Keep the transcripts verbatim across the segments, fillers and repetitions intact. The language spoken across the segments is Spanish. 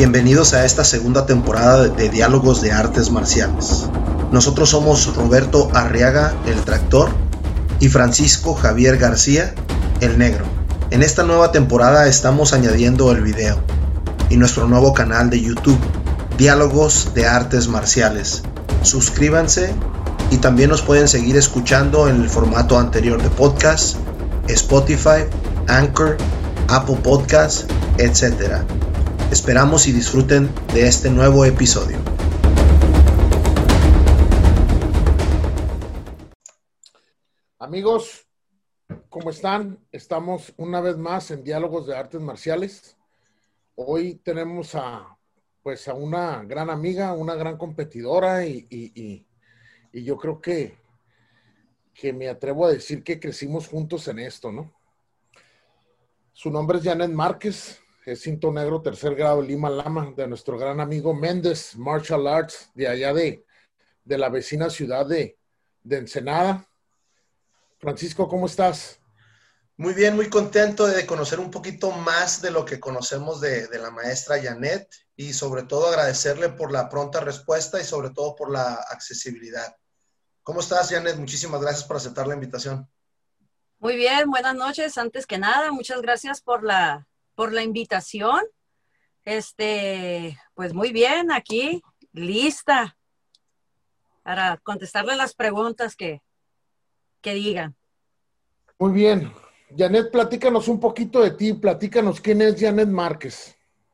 Bienvenidos a esta segunda temporada de Diálogos de Artes Marciales. Nosotros somos Roberto Arriaga, el Tractor, y Francisco Javier García, el Negro. En esta nueva temporada estamos añadiendo el video y nuestro nuevo canal de YouTube, Diálogos de Artes Marciales. Suscríbanse y también nos pueden seguir escuchando en el formato anterior de podcast, Spotify, Anchor, Apple Podcasts, etcétera. Esperamos y disfruten de este nuevo episodio. Amigos, ¿cómo están? Estamos una vez más en Diálogos de Artes Marciales. Hoy tenemos a, pues, a una gran amiga, una gran competidora y, y, y, y yo creo que, que me atrevo a decir que crecimos juntos en esto, ¿no? Su nombre es Janet Márquez. Es cinto negro tercer grado Lima Lama, de nuestro gran amigo Méndez Martial Arts, de allá de, de la vecina ciudad de, de Ensenada. Francisco, ¿cómo estás? Muy bien, muy contento de conocer un poquito más de lo que conocemos de, de la maestra Janet y sobre todo agradecerle por la pronta respuesta y sobre todo por la accesibilidad. ¿Cómo estás, Janet? Muchísimas gracias por aceptar la invitación. Muy bien, buenas noches. Antes que nada, muchas gracias por la... por la invitación. Este, pues muy bien, aquí, lista para contestarle las preguntas que, que digan. Muy bien. Janet, platícanos un poquito de ti, platícanos quién es Janet Márquez.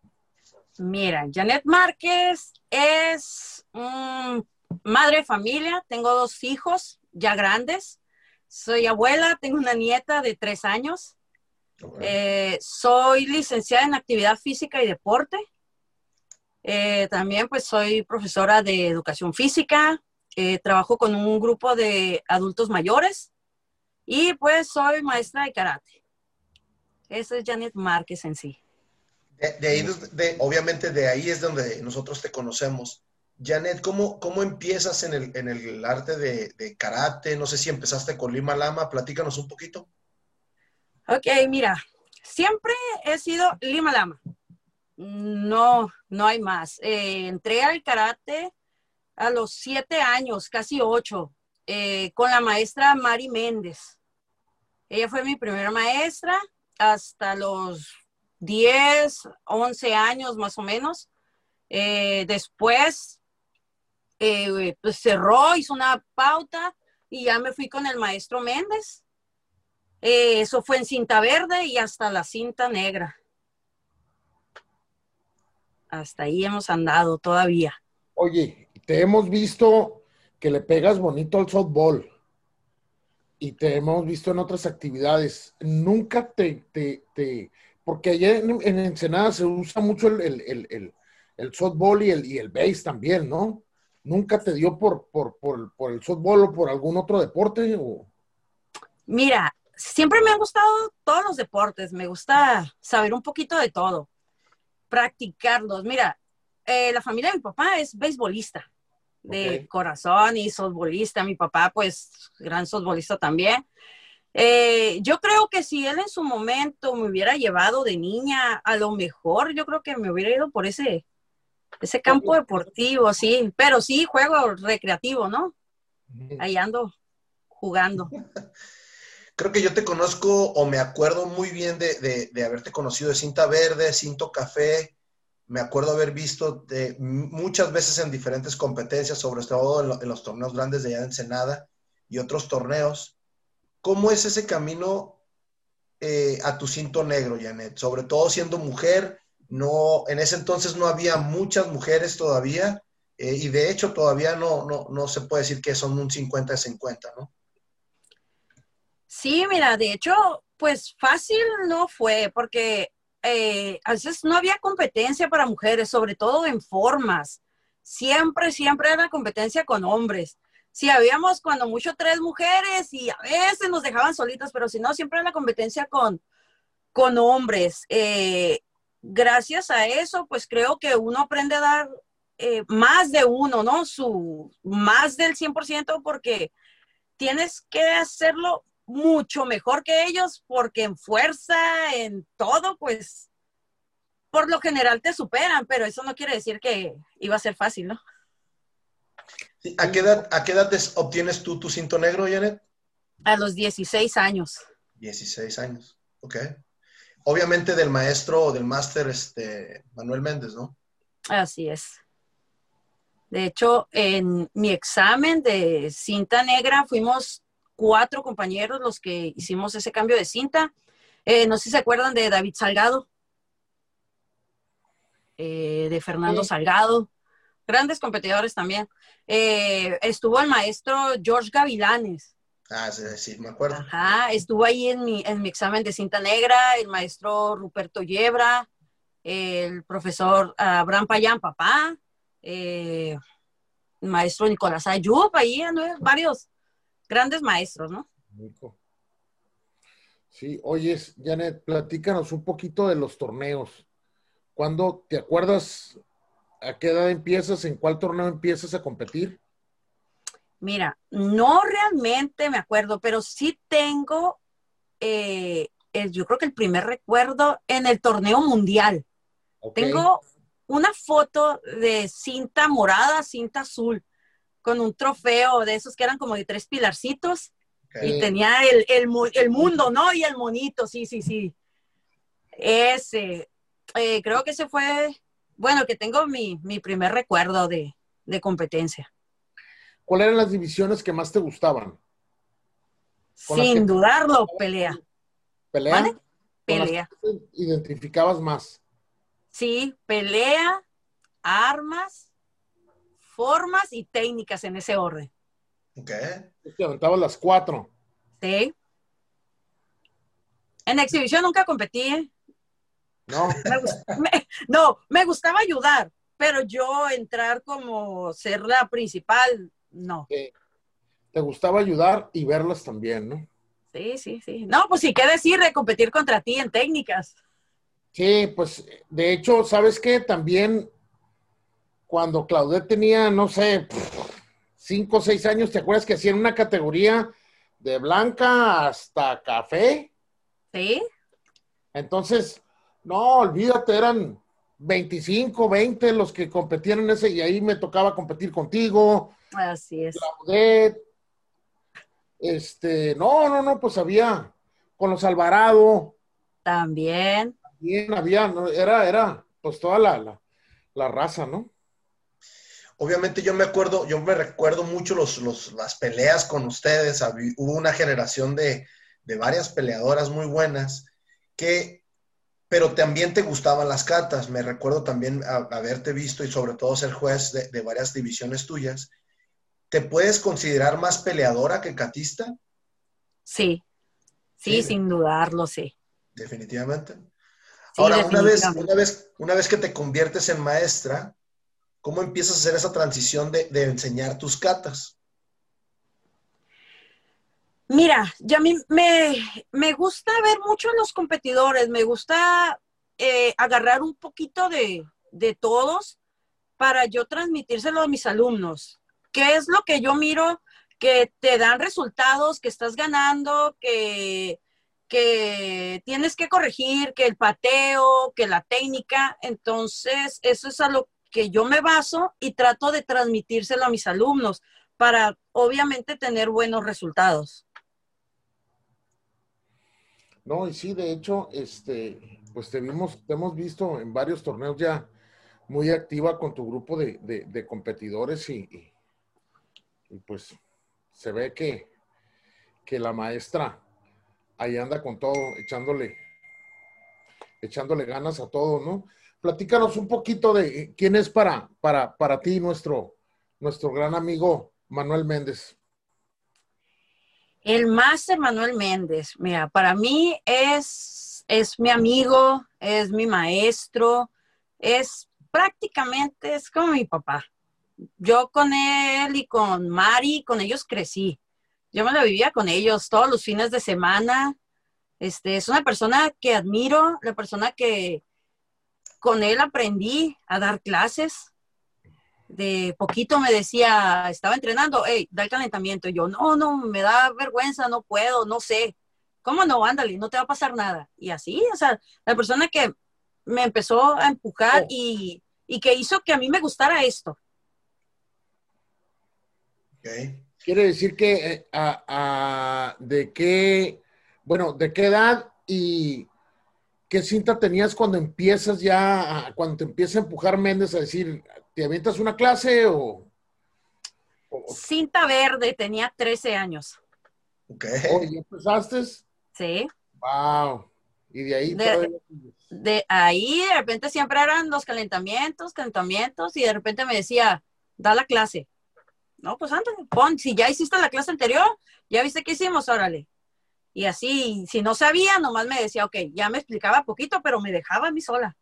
Mira, Janet Márquez es um, madre de familia, tengo dos hijos ya grandes, soy abuela, tengo una nieta de tres años. Okay. Eh, soy licenciada en actividad física y deporte. Eh, también pues soy profesora de educación física. Eh, trabajo con un grupo de adultos mayores y pues soy maestra de karate. Esa es Janet Márquez en sí. De, de ahí, de, obviamente de ahí es donde nosotros te conocemos. Janet, ¿cómo, cómo empiezas en el, en el arte de, de karate? No sé si empezaste con Lima Lama, platícanos un poquito. Ok, mira, siempre he sido Lima Lama. No, no hay más. Eh, entré al karate a los siete años, casi ocho, eh, con la maestra Mari Méndez. Ella fue mi primera maestra hasta los diez, once años más o menos. Eh, después eh, pues cerró, hizo una pauta y ya me fui con el maestro Méndez. Eh, eso fue en cinta verde y hasta la cinta negra. Hasta ahí hemos andado todavía. Oye, te hemos visto que le pegas bonito al softball y te hemos visto en otras actividades. Nunca te, te, te porque allá en, en Ensenada se usa mucho el, el, el, el, el softball y el, y el base también, ¿no? ¿Nunca te dio por, por, por, por el softball o por algún otro deporte? ¿O? Mira, siempre me han gustado todos los deportes, me gusta saber un poquito de todo, practicarlos. Mira, eh, la familia de mi papá es beisbolista de okay. corazón y softbolista. Mi papá, pues, gran softbolista también. Eh, yo creo que si él en su momento me hubiera llevado de niña, a lo mejor yo creo que me hubiera ido por ese, ese campo deportivo, sí, pero sí, juego recreativo, ¿no? Ahí ando jugando. Creo que yo te conozco o me acuerdo muy bien de, de, de haberte conocido de cinta verde, cinto café. Me acuerdo haber visto de, muchas veces en diferentes competencias, sobre todo en, lo, en los torneos grandes de allá de Ensenada y otros torneos. ¿Cómo es ese camino eh, a tu cinto negro, Janet? Sobre todo siendo mujer, no, en ese entonces no había muchas mujeres todavía eh, y de hecho todavía no, no, no se puede decir que son un cincuenta cincuenta, ¿no? Sí, mira, de hecho, pues fácil no fue, porque eh, a veces no había competencia para mujeres, sobre todo en formas. Siempre, siempre era competencia con hombres. Sí, habíamos cuando mucho tres mujeres y a veces nos dejaban solitas, pero si no, siempre era la competencia con, con hombres. Eh, gracias a eso, pues creo que uno aprende a dar eh, más de uno, ¿no? Su, más del cien por ciento, porque tienes que hacerlo mucho mejor que ellos, porque en fuerza, en todo, pues por lo general te superan, pero eso no quiere decir que iba a ser fácil, ¿no? Sí, ¿A qué edad, a qué edad des- obtienes tú tu cinto negro, Janet? A los dieciséis años. dieciséis años, ok. Obviamente del maestro o del máster este, Manuel Méndez, ¿no? Así es. De hecho, en mi examen de cinta negra fuimos cuatro compañeros los que hicimos ese cambio de cinta. Eh, no sé si se acuerdan de David Salgado, eh, de Fernando Sí. Salgado, grandes competidores también. Eh, estuvo el maestro George Gavilanes. Ah, sí, sí, me acuerdo. Ajá, estuvo ahí en mi, en mi examen de cinta negra, el maestro Ruperto Yebra, el profesor Abraham Payán, papá, eh, el maestro Nicolás Ayub, ahí ¿no? Varios grandes maestros, ¿no? Nico. Sí, oye, Janet, platícanos un poquito de los torneos. ¿Cuándo te acuerdas a qué edad empiezas, en cuál torneo empiezas a competir? Mira, no realmente me acuerdo, pero sí tengo, eh, el- yo creo que el primer recuerdo en el torneo mundial. Ok. Tengo una foto de cinta morada, cinta azul, con un trofeo de esos que eran como de tres pilarcitos Ok. y tenía el, el, mu- el mundo, ¿no? Y el monito, sí, sí, sí. Ese, eh, creo que ese fue, bueno, que tengo mi, mi primer recuerdo de, de competencia. ¿Cuáles eran las divisiones que más te gustaban? Con las Sin que dudarlo, pelea. pelea, ¿Vale? con Pelea. las que te identificabas más. Sí, pelea, armas, formas y técnicas en ese orden. Ok. Te aventabas las cuatro. Sí. En exhibición nunca competí, ¿eh? No, Me gust- me- no, me gustaba ayudar, pero yo entrar como ser la principal, no. eh, te gustaba ayudar y verlas también, ¿no? Sí, sí, sí. No, pues sí, qué decir de competir contra ti en técnicas. Sí, pues de hecho, ¿sabes qué? También cuando Claudette tenía, no sé, cinco o seis años, ¿te acuerdas que hacían una categoría de blanca hasta café? Sí, Entonces, no, olvídate, eran veinticinco, veinte los que competían en ese y ahí me tocaba competir contigo, así es. Claudette, este, no, no, no, pues había con los Alvarado, También. bien, había, no, era, era, pues toda la, la, la raza, ¿no? Obviamente yo me acuerdo, yo me recuerdo mucho los, los, las peleas con ustedes. Habí- hubo una generación de, de varias peleadoras muy buenas que, pero también te gustaban las catas. Me recuerdo también a- haberte visto y sobre todo ser juez de, de varias divisiones tuyas. ¿Te puedes considerar más peleadora que catista? Sí, sí, Sí, sin dudarlo, sí. definitivamente. Sí, Ahora, una vez, una definitivamente. vez, una vez que te conviertes en maestra, ¿cómo empiezas a hacer esa transición de, de enseñar tus catas? Mira, ya a mí me, me gusta ver mucho a los competidores, me gusta eh, agarrar un poquito de, de todos para yo transmitírselo a mis alumnos. ¿Qué es lo que yo miro? Que te dan resultados, que estás ganando, que, que tienes que corregir, que el pateo, que la técnica. Entonces, eso es a lo que yo me baso y trato de transmitírselo a mis alumnos para, obviamente, tener buenos resultados. No, y sí, de hecho, este, pues te vimos, te hemos visto en varios torneos ya muy activa con tu grupo de, de, de competidores y, y, y, pues se ve que, que la maestra ahí anda con todo, echándole, echándole ganas a todo, ¿no? Platícanos un poquito de quién es para, para, para ti nuestro, nuestro gran amigo Manuel Méndez. El máster Manuel Méndez, mira, para mí es, es mi amigo, es mi maestro, es prácticamente, es como mi papá. Yo con él y con Mari, con ellos crecí. Yo me la vivía con ellos todos los fines de semana. Este, es una persona que admiro, la persona que con él aprendí a dar clases. De poquito me decía, estaba entrenando, hey, da el calentamiento. Y yo, no, no, me da vergüenza, no puedo, no sé. ¿Cómo no? Ándale, no te va a pasar nada. Y así, o sea, la persona que me empezó a empujar Oh. y, y que hizo que a mí me gustara esto. Ok. Quiere decir que eh, a, a- de qué, bueno, de qué edad y qué cinta tenías cuando empiezas ya, a- cuando te empieza a empujar Méndez a decir, ¿te avientas una clase o, o, Cinta verde, tenía trece años. Ok. o ya empezaste? Sí. Wow. Y de ahí De, todavía. de ahí de repente siempre eran los calentamientos, calentamientos, y de repente me decía, da la clase. No, pues ándale, pon, si ya hiciste la clase anterior, ya viste qué hicimos, órale. Y así, si no sabía, nomás me decía, ok, ya me explicaba poquito, pero me dejaba a mí sola.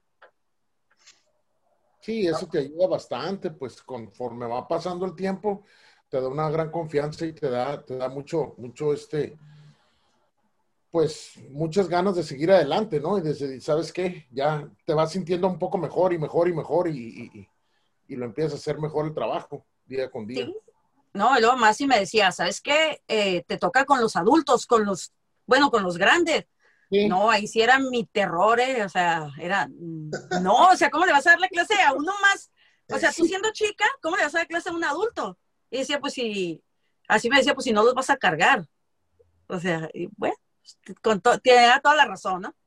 Sí, eso te ayuda bastante, pues conforme va pasando el tiempo, te da una gran confianza y te da, te da mucho, mucho este, pues muchas ganas de seguir adelante, ¿no? Y desde, ¿sabes qué? Ya te vas sintiendo un poco mejor y mejor y mejor y, y, y- y lo empiezas a hacer mejor el trabajo día con día. Sí. No, y luego más y me decía, ¿sabes qué? Eh, te toca con los adultos, con los, bueno, con los grandes. Sí, No, ahí sí era mi terror, eh, o sea, era, mm, no, o sea, ¿cómo le vas a dar la clase a uno más? O sea, tú siendo chica, ¿cómo le vas a dar clase a un adulto? Y decía, pues si, así me decía, pues si no los vas a cargar. O sea, y bueno, con to- tiene toda la razón, ¿no?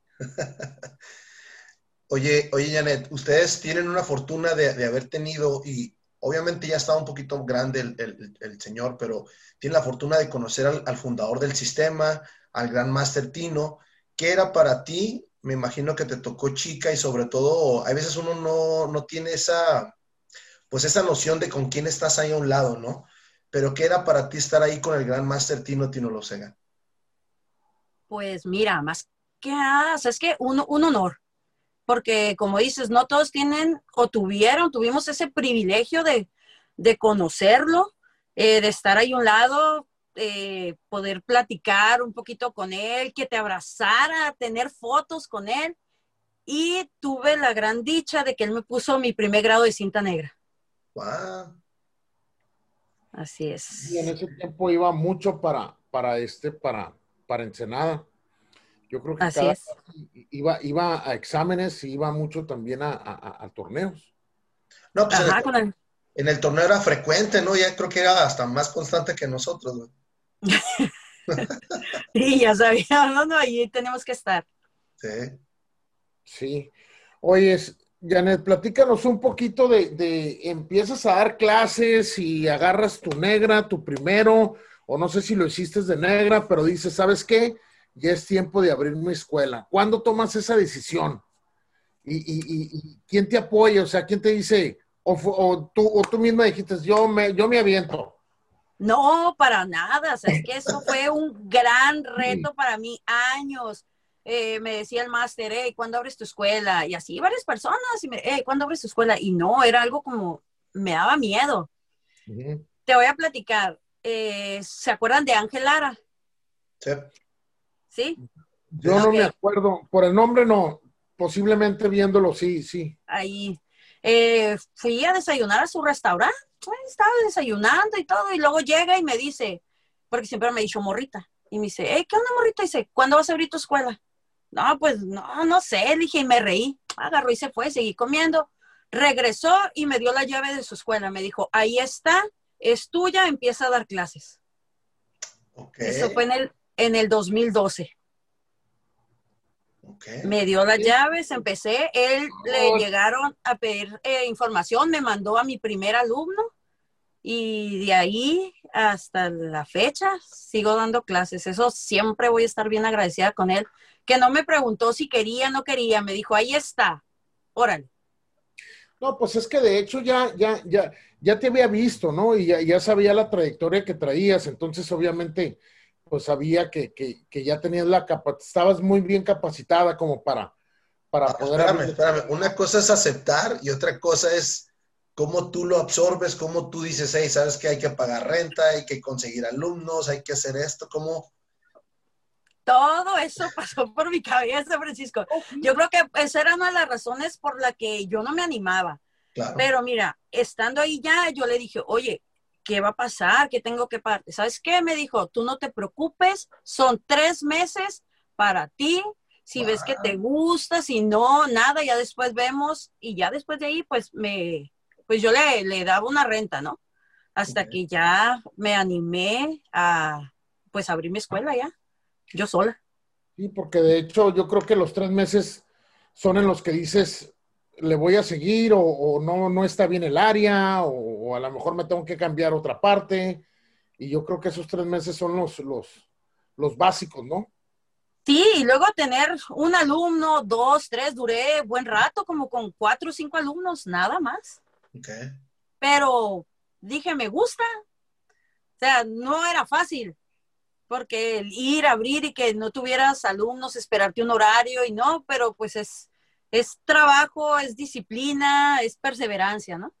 Oye, oye, Janet, ustedes tienen una fortuna de, de haber tenido, y obviamente ya estaba un poquito grande el, el- el señor, pero tienen la fortuna de conocer al, al fundador del sistema, al gran Master Tino. ¿Qué era para ti? Me imagino que te tocó chica y sobre todo, a veces uno no, no tiene esa, pues esa noción de con quién estás ahí a un lado, ¿no? Pero ¿qué era para ti estar ahí con el gran Master Tino, Tino Losega? Pues mira, más que nada, o sea, es que un, un honor, porque como dices, no todos tienen o tuvieron, tuvimos ese privilegio de, de conocerlo, eh, de estar ahí a un lado, eh, poder platicar un poquito con él, que te abrazara, tener fotos con él. Y tuve la gran dicha de que él me puso mi primer grado de cinta negra. ¡Wow! Así y en es. ese tiempo iba mucho para, para este, para, para Ensenada. Yo creo que Así cada es. iba, iba a exámenes y iba mucho también a, a, a- a torneos. No, pues en el, Ajá, con el... en el torneo era frecuente, ¿no? Ya creo que era hasta más constante que nosotros, güey. Sí, ya sabía, no, no, ahí tenemos que estar. Sí. Sí. Oye, Janet, platícanos un poquito de, de, empiezas a dar clases y agarras tu negra, tu primero, o no sé si lo hiciste de negra, pero dices, ¿sabes qué? Ya es tiempo de abrir mi escuela. ¿Cuándo tomas esa decisión? ¿Y, y, y, y quién te apoya? O sea, ¿quién te dice? O, fu- o, tú, o tú misma dijiste, yo me, yo me aviento. No, para nada, o sea, es que eso fue un gran Sí. reto para mí, años. Eh, me decía el máster, hey, ¿cuándo abres tu escuela? Y así varias personas, y me, hey, ¿cuándo abres tu escuela? Y no, era algo como, me daba miedo. Ujú. Te voy a platicar, eh, ¿se acuerdan de Ángel Lara? Sí. ¿Sí? Yo Sí, sí. no Ok, me acuerdo, por el nombre no, posiblemente viéndolo, sí, sí. ahí. Eh, fui a desayunar a su restaurante, pues, estaba desayunando y todo, y luego llega y me dice, porque siempre me ha dicho morrita, y me dice, hey, ¿qué onda morrita? Y dice, ¿cuándo vas a abrir tu escuela? No, pues no, no sé, le dije, y me reí, agarró y se fue, seguí comiendo, regresó y me dio la llave de su escuela, me dijo, ahí está, es tuya, empieza a dar clases. Ok, Eso fue en el, en el dos mil doce. ok. Me dio las Sí. llaves, empecé, él le Oh, llegaron a pedir eh, información, me mandó a mi primer alumno y de ahí hasta la fecha sigo dando clases. Eso siempre voy a estar bien agradecida con él, que no me preguntó si quería o no quería, me dijo, ahí está, órale. no, pues es que de hecho ya, ya, ya, ya te había visto, ¿no? Y ya, ya sabía la trayectoria que traías, entonces obviamente, pues sabía que, que, que ya tenías la capacidad, estabas muy bien capacitada como para, para Ah, poder espérame, abrir. espérame. Una cosa es aceptar y otra cosa es cómo tú lo absorbes, cómo tú dices, hey, sabes que hay que pagar renta, hay que conseguir alumnos, hay que hacer esto, cómo. Todo eso pasó por mi cabeza, Francisco. Yo creo que esa era una de las razones por la que yo no me animaba. Claro. Pero mira, estando ahí ya, yo le dije, oye, ¿qué va a pasar? ¿Qué tengo que pagar? ¿Sabes qué? Me dijo, tú no te preocupes, son tres meses para ti, Si Wow. ves que te gusta, si no, nada, ya después vemos. Y ya después de ahí, pues me, pues yo le, le daba una renta, ¿no? Hasta Ok. que ya me animé a, pues, abrir mi escuela ya, yo sola. Sí, porque de hecho yo creo que los tres meses son en los que dices, le voy a seguir o, o no, no está bien el área o, o a lo mejor me tengo que cambiar otra parte. Y yo creo que esos tres meses son los, los, los básicos, ¿no? Sí, y luego tener un alumno, dos, tres, duré buen rato, como con cuatro o cinco alumnos, nada más. Ok. Pero dije, me gusta. O sea, no era fácil, porque el ir, abrir y que no tuvieras alumnos, esperarte un horario y no, pero pues es, es trabajo, es disciplina, es perseverancia, ¿no?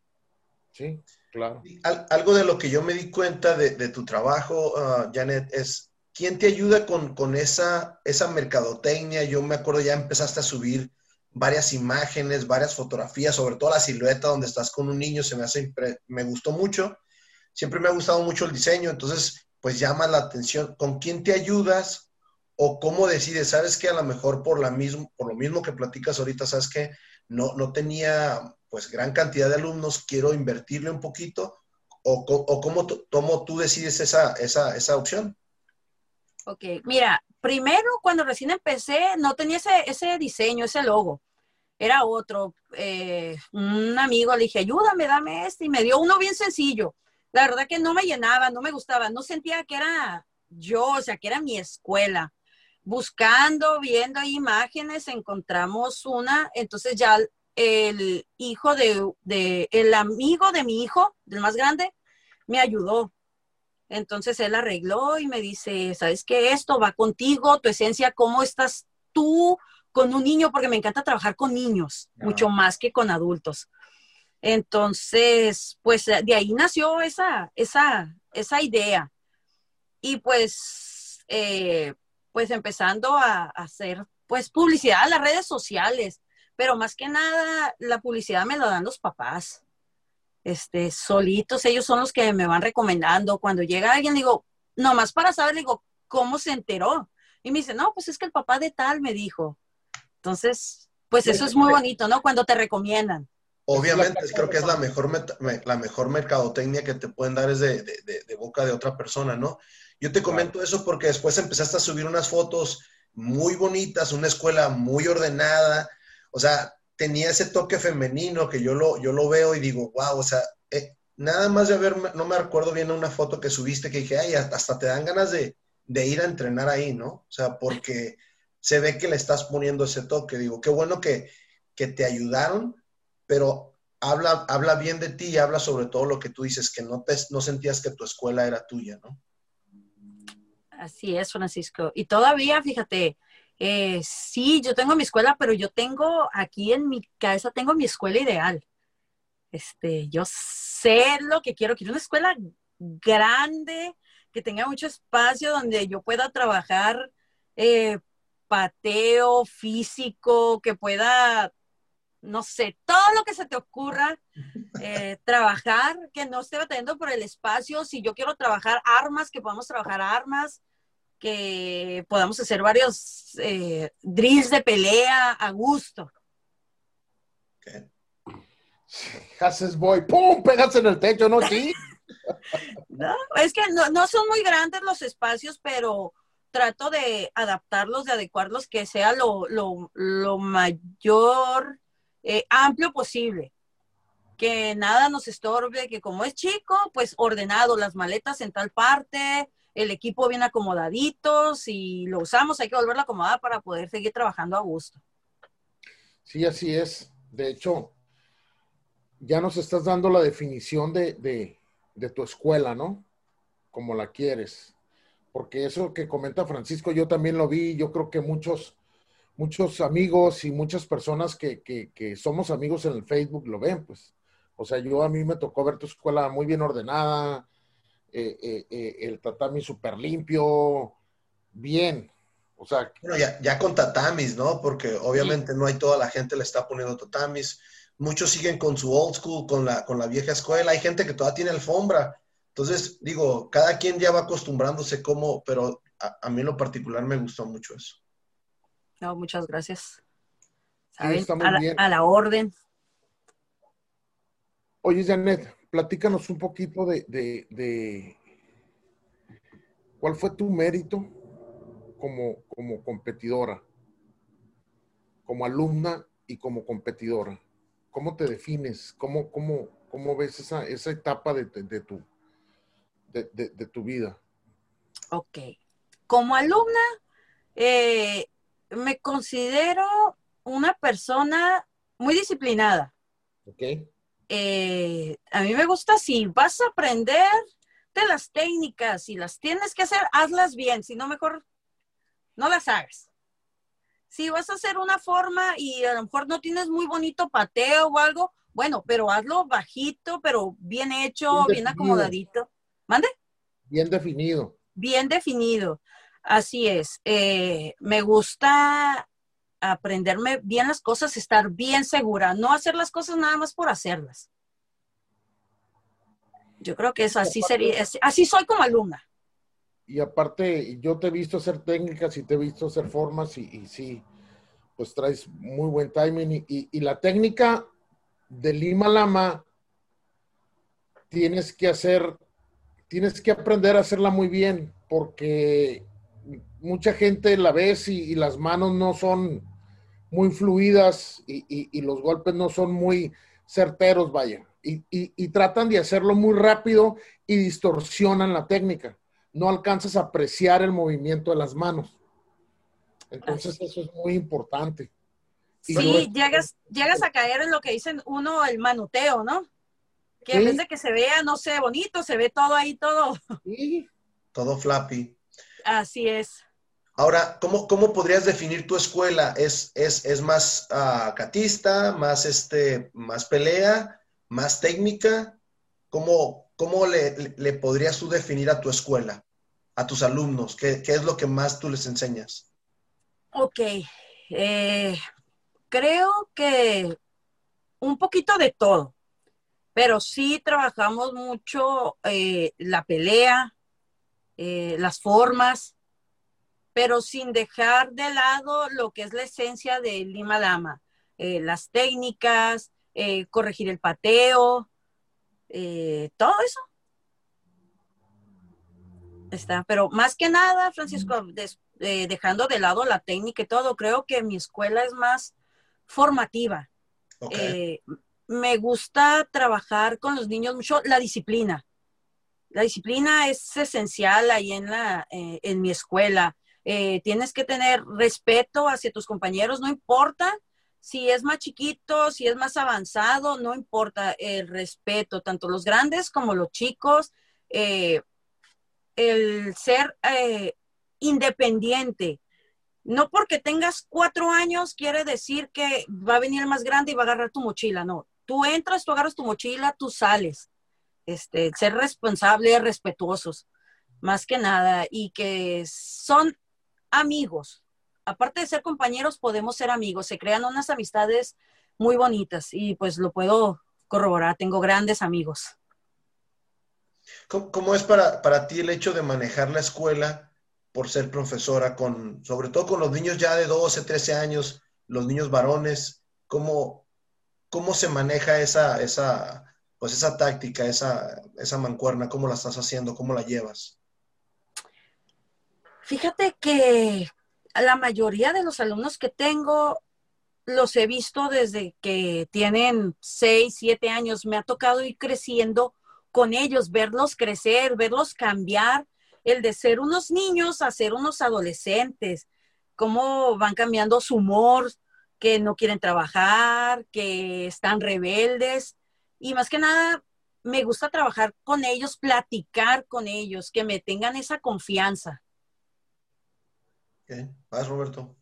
Sí, claro. Y al- algo de lo que yo me di cuenta de, de tu trabajo, ah, Janet, es quién te ayuda con, con esa, esa mercadotecnia. Yo me acuerdo ya empezaste a subir varias imágenes, varias fotografías, sobre todo la silueta donde estás con un niño, se me hace, impre- me gustó mucho. Siempre me ha gustado mucho el diseño, entonces pues llama la atención. ¿Con quién te ayudas o cómo decides? Sabes que a lo mejor por la mismo, por lo mismo que platicas ahorita, sabes que no, no tenía pues gran cantidad de alumnos, quiero invertirle un poquito, o, co- o cómo, tú- cómo tú decides esa, esa, esa opción. Ok, mira, primero cuando recién empecé no tenía ese, ese diseño, ese logo, era otro. Eh, un amigo le dije, ayúdame, dame este, y me dio uno bien sencillo. La verdad que no me llenaba, no me gustaba, no sentía que era yo, o sea, que era mi escuela. Buscando, viendo ahí imágenes, encontramos una, entonces ya el hijo de, de, el amigo de mi hijo, del más grande, me ayudó. Entonces él arregló y me dice, ¿sabes qué? Esto va contigo, tu esencia, ¿cómo estás tú con un niño? Porque me encanta trabajar con niños, Ah, mucho más que con adultos. Entonces, pues de ahí nació esa, esa, esa idea. Y pues, eh, pues empezando a, a hacer pues publicidad en las redes sociales, pero más que nada la publicidad me la dan los papás. Este, solitos, ellos son los que me van recomendando. Cuando llega alguien, digo, nomás para saber, digo, ¿cómo se enteró? Y me dice, no, pues es que el papá de tal me dijo. Entonces, pues no, y eso es muy fíjate, bonito, ¿no? Cuando te recomiendan. Esa es la obviamente, es- carta de creo que es la recomendación. mejor, meta- me- la mejor mercadotecnia que te pueden dar es de, de- de- de boca de otra persona, ¿no? Yo te Claro. comento eso porque después empezaste a subir unas fotos muy bonitas, una escuela muy ordenada, o sea, tenía ese toque femenino que yo lo, yo lo veo y digo, wow, o sea, eh, nada más de ver, no me recuerdo bien una foto que subiste que dije, ay, hasta te dan ganas de, de ir a entrenar ahí, ¿no? O sea, porque se ve que le estás poniendo ese toque, digo, qué bueno que, que te ayudaron, pero habla, habla bien de ti y habla sobre todo lo que tú dices, que no, te, no sentías que tu escuela era tuya, ¿no? Así es, Francisco. Y todavía, fíjate, eh, sí, yo tengo mi escuela, pero yo tengo aquí en mi cabeza, tengo mi escuela ideal. Este, yo sé lo que quiero, quiero una escuela grande, que tenga mucho espacio donde yo pueda trabajar eh, pateo físico, que pueda, no sé, todo lo que se te ocurra, eh, trabajar, que no esté batallando por el espacio. Si yo quiero trabajar armas, que podamos trabajar armas, que podamos hacer varios eh, drills de pelea a gusto. Okay. Haces boy, ¡pum! Pegas en el techo, ¿no? Sí. ¿No? Es que no, no son muy grandes los espacios, pero trato de adaptarlos, de adecuarlos, que sea lo, lo, lo mayor eh, amplio posible. Que nada nos estorbe, que como es chico, pues ordenado, las maletas en tal parte, el equipo bien acomodadito, si lo usamos hay que volverlo a acomodar para poder seguir trabajando a gusto. Sí, así es. De hecho, ya nos estás dando la definición de, de, de tu escuela, ¿no? Como la quieres. Porque eso que comenta Francisco, yo también lo vi. Yo creo que muchos, muchos amigos y muchas personas que, que, que somos amigos en el Facebook lo ven, pues. O sea, yo a mí me tocó ver tu escuela muy bien ordenada, eh, eh, eh, el tatami súper limpio, bien. O sea, Bueno, ya, ya con tatamis, ¿no? Porque Sí, obviamente no hay toda la gente le está poniendo tatamis. Muchos siguen con su old school, con la, con la vieja escuela. Hay gente que todavía tiene alfombra. Entonces, digo, cada quien ya va acostumbrándose cómo, pero a, a mí en lo particular me gustó mucho eso. No, muchas gracias. Sí, está muy a, la, bien. a la orden. Oye, Janet, platícanos un poquito de, de, de cuál fue tu mérito como, como competidora, como alumna y como competidora. ¿Cómo te defines? ¿Cómo, cómo, cómo ves esa, esa etapa de, de, de tu, de, de, de tu vida? Ok. Como alumna, eh, me considero una persona muy disciplinada. Ok. Eh, a mí me gusta, si vas a aprender de las técnicas, si las tienes que hacer, hazlas bien, si no, mejor no las hagas. Si vas a hacer una forma y a lo mejor no tienes muy bonito pateo o algo, bueno, pero hazlo bajito, pero bien hecho, Bien bien definido. acomodadito. ¿Mande? Bien definido. Bien definido. Así es. Eh, me gusta aprenderme bien las cosas, estar bien segura, no hacer las cosas nada más por hacerlas. Yo creo que eso así sería, así soy como alumna. Y aparte, yo te he visto hacer técnicas y te he visto hacer formas y, y sí, pues traes muy buen timing. Y, y, y la técnica de Lima Lama tienes que hacer, tienes que aprender a hacerla muy bien, porque mucha gente la ves y, y las manos no son muy fluidas y, y, y los golpes no son muy certeros, vaya. Y, y, y tratan de hacerlo muy rápido y distorsionan la técnica. No alcanzas a apreciar el movimiento de las manos. Entonces Así. eso es muy importante. Y Sí, llegas, llegas a caer en lo que dicen uno, el manoteo, ¿no? Que ¿sí? En vez de que se vea, no sé, bonito, se ve todo ahí, todo. Sí. Todo flappy. Así es. Ahora, ¿cómo, cómo podrías definir tu escuela? ¿Es, es, es más uh, catista, más, este, más pelea, más técnica? ¿Cómo, cómo le, le, le podrías tú definir a tu escuela, a tus alumnos? ¿Qué, qué es lo que más tú les enseñas? Ok. Eh, creo que un poquito de todo, pero sí trabajamos mucho eh, la pelea, eh, las formas, pero sin dejar de lado lo que es la esencia de Lima Lama, eh, las técnicas, eh, corregir el pateo, eh, todo eso está. Pero más que nada, Francisco, des, eh, dejando de lado la técnica y todo, creo que mi escuela es más formativa. Okay. Eh, me gusta trabajar con los niños mucho la disciplina. La disciplina es esencial ahí en, la, eh, en mi escuela. Eh, tienes que tener respeto hacia tus compañeros, no importa si es más chiquito, si es más avanzado, no importa el respeto, tanto los grandes como los chicos, eh, el ser eh, independiente. No porque tengas cuatro años quiere decir que va a venir el más grande y va a agarrar tu mochila, no. Tú entras, tú agarras tu mochila, tú sales. Este, ser responsables, respetuosos, más que nada, y que son amigos. Aparte de ser compañeros, podemos ser amigos. Se crean unas amistades muy bonitas y pues lo puedo corroborar. Tengo grandes amigos. ¿Cómo, cómo es para, para ti el hecho de manejar la escuela por ser profesora, con, sobre todo con los niños ya de doce, trece años, los niños varones? ¿Cómo, cómo se maneja esa, esa, pues esa táctica, esa, esa mancuerna? ¿Cómo la estás haciendo? ¿Cómo la llevas? Fíjate que la mayoría de los alumnos que tengo los he visto desde que tienen seis, siete años. Me ha tocado ir creciendo con ellos, verlos crecer, verlos cambiar, el de ser unos niños a ser unos adolescentes, cómo van cambiando su humor, que no quieren trabajar, que están rebeldes. Y más que nada, me gusta trabajar con ellos, platicar con ellos, que me tengan esa confianza. ¿Qué? ¿Vas, Roberto?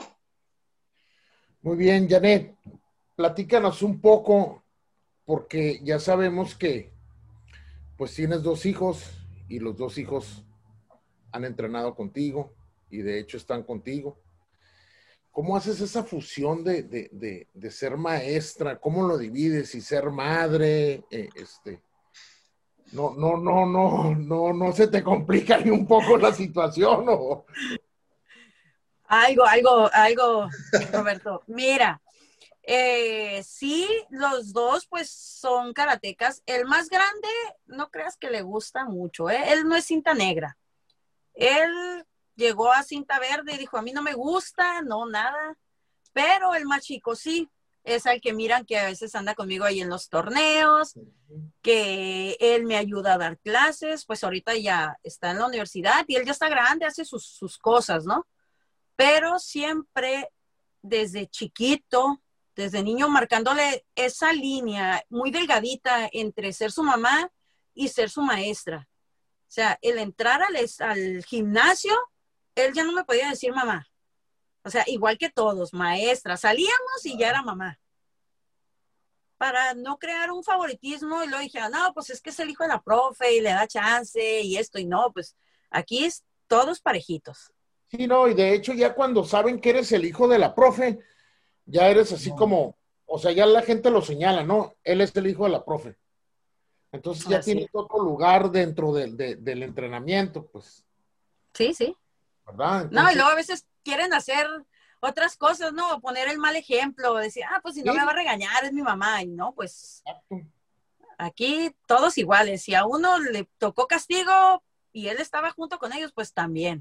Muy bien, Janet, platícanos un poco, porque ya sabemos que pues tienes dos hijos y los dos hijos han entrenado contigo y de hecho están contigo. ¿Cómo haces esa fusión de, de, de, de ser maestra? ¿Cómo lo divides? Y ser madre, eh, este, no, no, no, no, no, no se te complica ni un poco la situación, ¿o? Algo, algo, algo, Roberto. Mira, eh, sí, los dos pues son karatecas. El más grande, no creas que le gusta mucho, ¿eh? Él no es cinta negra. Él llegó a cinta verde y dijo, a mí no me gusta, no, nada. Pero el más chico sí, es el que miran que a veces anda conmigo ahí en los torneos, que él me ayuda a dar clases, pues ahorita ya está en la universidad y él ya está grande, hace sus, sus cosas, ¿no? Pero siempre desde chiquito, desde niño, marcándole esa línea muy delgadita entre ser su mamá y ser su maestra. O sea, el entrar al, al gimnasio, él ya no me podía decir mamá. O sea, igual que todos, maestra. Salíamos y ya era mamá. Para no crear un favoritismo y luego dije, no, pues es que es el hijo de la profe y le da chance y esto y no, pues aquí es todos parejitos. Sí, no, y de hecho ya cuando saben que eres el hijo de la profe, ya eres así no. como, o sea, ya la gente lo señala, ¿no? Él es el hijo de la profe. Entonces ya así. Tiene otro lugar dentro de, de, del entrenamiento, pues. Sí, sí. ¿Verdad? Entonces, no, y luego a veces quieren hacer otras cosas, ¿no? Poner el mal ejemplo, decir, ah, pues si no ¿sí? me va a regañar, es mi mamá, y no, pues. Exacto. Aquí todos iguales. Si a uno le tocó castigo y él estaba junto con ellos, pues también.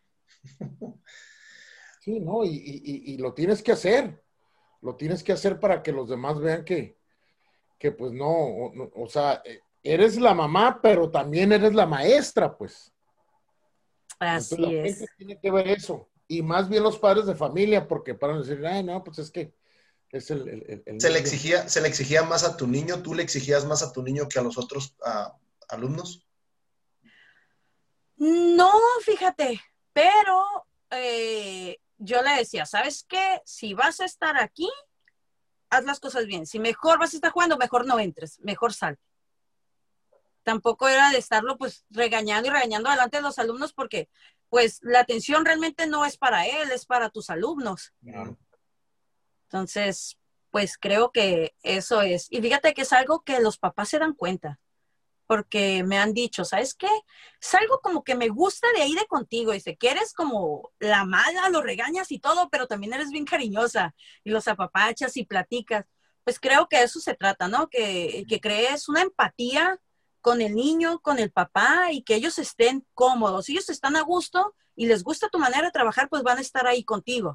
Sí, ¿no? Y, y, y lo tienes que hacer. Lo tienes que hacer para que los demás vean que, que pues no, o, no, o sea, eres la mamá, pero también eres la maestra, pues. Así Entonces, la es. gente tiene que ver eso. Y más bien los padres de familia, porque para decir, ay, no, pues es que es el... el, el ¿Se, le exigía, ¿Se le exigía más a tu niño? ¿Tú le exigías más a tu niño que a los otros uh, alumnos? No, fíjate, pero eh, yo le decía, ¿sabes qué? Si vas a estar aquí, haz las cosas bien. Si mejor vas a estar jugando, mejor no entres, mejor sal. Tampoco era de estarlo pues regañando y regañando delante de los alumnos porque pues la atención realmente no es para él, es para tus alumnos. Claro. Entonces, pues creo que eso es. Y fíjate que es algo que los papás se dan cuenta. Porque me han dicho, ¿sabes qué? Es algo como que me gusta de ahí de contigo. Dice, que eres como la mala, lo regañas y todo, pero también eres bien cariñosa y los apapachas y platicas. Pues creo que eso se trata, ¿no? Que, que crees una empatía con el niño, con el papá y que ellos estén cómodos. Si ellos están a gusto y les gusta tu manera de trabajar, pues van a estar ahí contigo.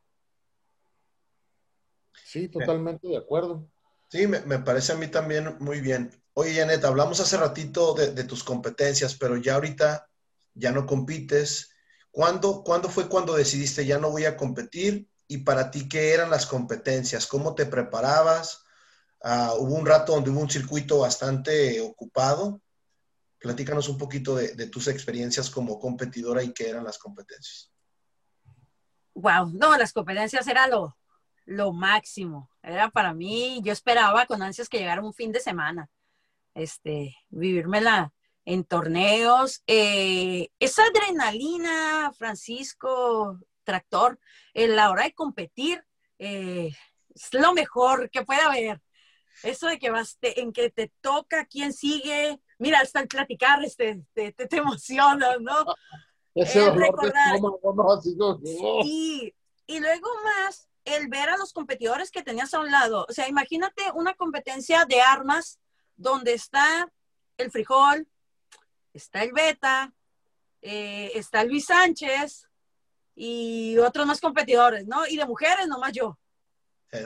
Sí, totalmente de acuerdo. Sí, me, me parece a mí también muy bien. Oye, Janet, hablamos hace ratito de, de tus competencias, pero ya ahorita ya no compites. ¿Cuándo, ¿Cuándo fue cuando decidiste ya no voy a competir? Y para ti, ¿qué eran las competencias? ¿Cómo te preparabas? Uh, hubo un rato donde hubo un circuito bastante ocupado. Platícanos un poquito de, de tus experiencias como competidora y qué eran las competencias. Wow, no, las competencias era lo, lo máximo. Era para mí, yo esperaba con ansias que llegara un fin de semana. Este, vivírmela en torneos, eh, esa adrenalina, Francisco, Tractor, en la hora de competir, eh, es lo mejor que puede haber. Eso de que vas, te, en que te toca, quién sigue, mira, hasta el platicar este, te, te, te emocionas, ¿no? Ese el dolor recordar, de estómago, ¿no? Así como, oh. Sí, y luego más, el ver a los competidores que tenías a un lado, o sea, imagínate una competencia de armas donde está el Frijol, está el Beta, eh, está Luis Sánchez y otros más competidores, ¿no? Y de mujeres nomás yo. Sí.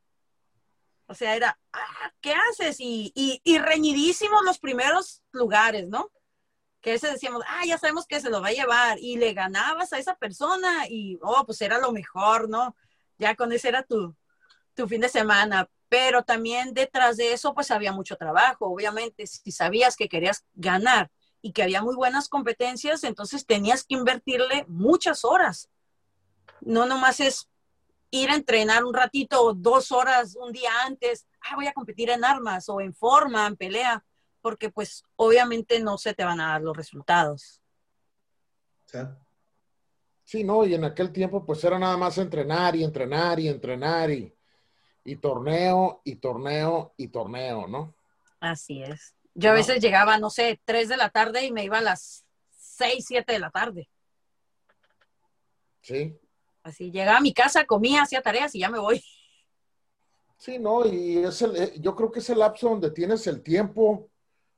O sea, era, ah, ¿qué haces? Y, y, y reñidísimos los primeros lugares, ¿no? Que ese decíamos, ah, ya sabemos que se lo va a llevar. Y le ganabas a esa persona y, oh, pues era lo mejor, ¿no? Ya con ese era tu, tu fin de semana. Pero también detrás de eso, pues había mucho trabajo. Obviamente, si sabías que querías ganar y que había muy buenas competencias, entonces tenías que invertirle muchas horas. No nomás es ir a entrenar un ratito o dos horas un día antes. Ah, voy a competir en armas o en forma, en pelea, porque pues obviamente no se te van a dar los resultados. Sí. Sí, no, y en aquel tiempo pues era nada más entrenar y entrenar y entrenar y Y torneo, y torneo, y torneo, ¿no? Así es. Yo a no. veces llegaba, no sé, tres de la tarde y me iba a las seis, siete de la tarde. Sí. Así, llegaba a mi casa, comía, hacía tareas y ya me voy. Sí, no, y es el, eh, yo creo que es el lapso donde tienes el tiempo